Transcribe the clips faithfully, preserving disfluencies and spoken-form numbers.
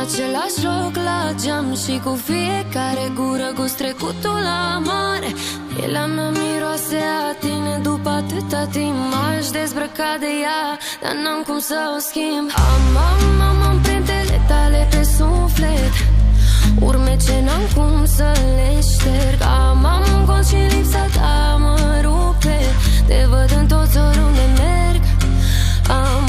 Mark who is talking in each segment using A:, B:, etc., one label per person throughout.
A: același loc la geam și cu fiecare gură gust trecutul la mare. Pielea mea miroase a tine după atâta timp. M-aș dezbrăca de ea, dar n-am cum să o schimb. Am, am, am amprentele tale pe suflet, urme ce n-am cum să le șterg. Am, am gol și lipsa ta mă rupe, te văd în toți oriunde merg. Am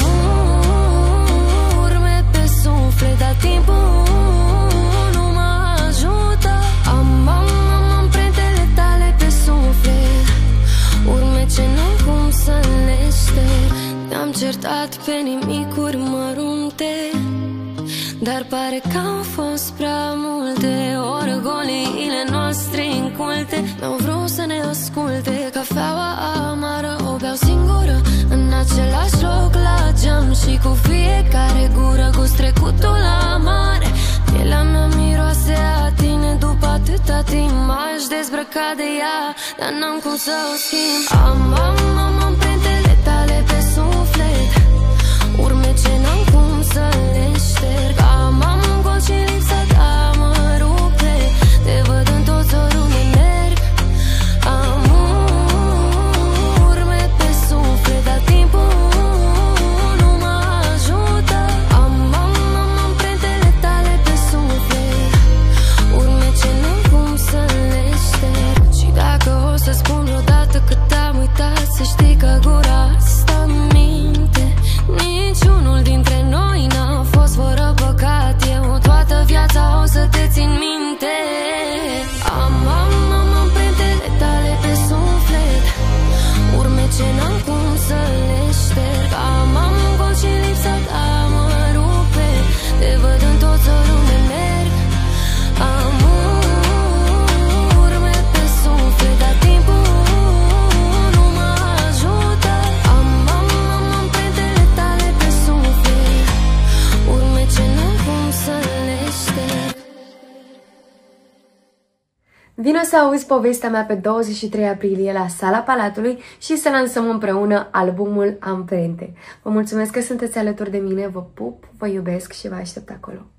A: urme pe suflet, dar timpul nu mă ajută. Am, am, am amprentele tale pe suflet, urme ce n-am cum să le șterg. Ne-am certat pe nimicuri mărunte, dar pare că au fost prea multe. Orgoliile noastre inculte n-au vrut să ne asculte. Cafeaua amară o beau singură în același loc la geam și cu fiecare gură gust trecutul la mare. Pielea mea miroase a tine după atâta timp. M-aș dezbrăca de ea, dar n-am cum să o schimb. Am, am, am amprentele tale pe suflet, urme ce n-am cum să le șterg. Am, am gol și lipsa ta mă rupe, te văd în toți oriunde merg. Am urme pe suflet, dar timpul nu mă ajută. Am, am, am amprentele tale pe suflet, urme ce n-am cum să le șterg. Și dacă o să spun vreodată că te-am uitat, să știi că gura asta minte. Niciunul dintre noi n-a fost fără păcat. Eu toată viața o să te țin minte. Am, am, am amprentele tale pe suflet, urme ce n-am cum să le șterg. Am, am gol și lipsa ta mă rupe, te văd în toți oriunde merg. Am urme pe suflet, dar timpul nu mă ajută. Am, am, am amprentele tale pe suflet, urme ce n-am cum să le șterg.
B: Vino să auzi povestea mea pe douăzeci și trei aprilie la Sala Palatului și să lansăm împreună albumul Amprente. Vă mulțumesc că sunteți alături de mine, vă pup, vă iubesc și vă aștept acolo.